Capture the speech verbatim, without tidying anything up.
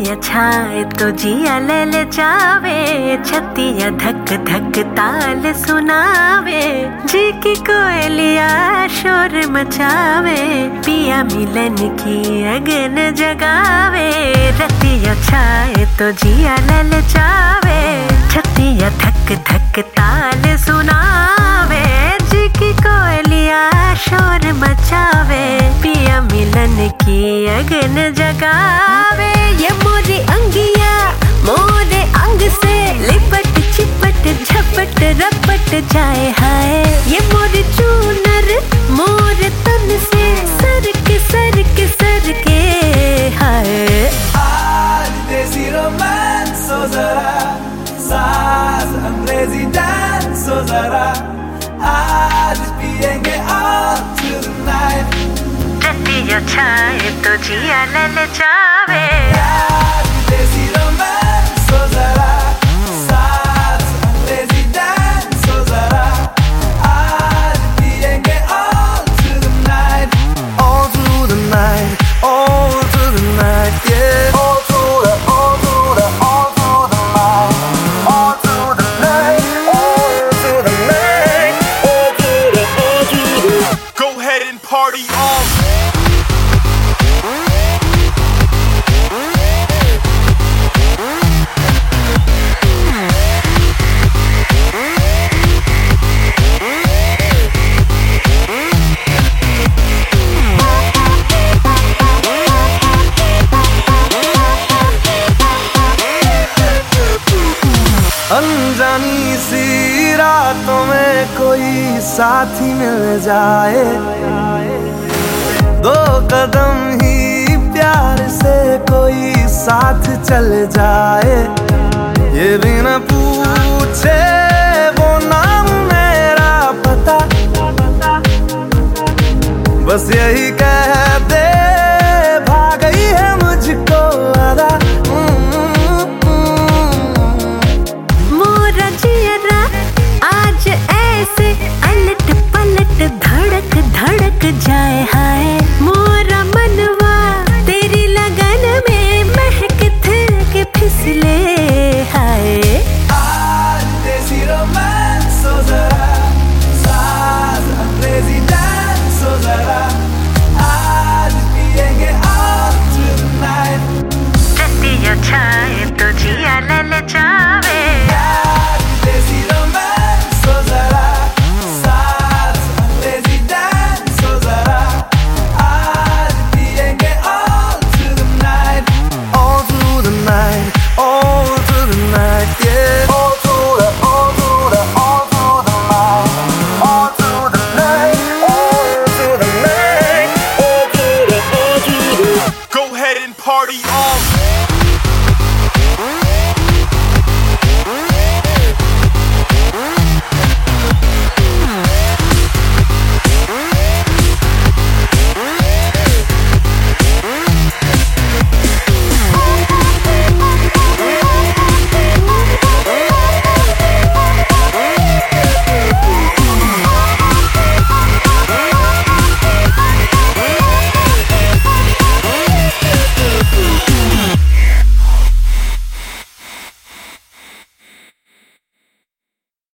रतिया छाए तो जिया ले ले जावे, छतिया धक धक ताल सुनावे, जी की कोयलिया शोर मचावे, पिया मिलन की अगन जगावे। रतिया छाए तो जिया ले ले जावे, छतिया धक धक ताल सुनावे, जी की कोयलिया शोर मचावे, पिया मिलन की अगन जगावे। ये मोरी अंगिया मोरे अंग से लिपट चिपट झपट रपट जाए हाय, ये मोरी चूनर मोरे तन से सर के सर के सर के हाय। आज देसी रोमांस हो जरा, सास अंग्रेजी डांस हो जरा, आज पिएंगे all through the night। Ratia छाए तो जिया ले ले जावे, आज देसी रोमांस हो जरा, सास अंग्रेजी डांस हो जरा, आज पिएंगे all through the night, all through the night, all through the night, yeah, all through the, all through the, all through the night, all through the night, all through the night, all through the, all through the. Go ahead and party on. अनजानी सी रातों में कोई साथी मिल जाए, दो कदम ही प्यार से कोई साथ चल जाए, ये भी न पूछे वो नाम मेरा पता, बस यही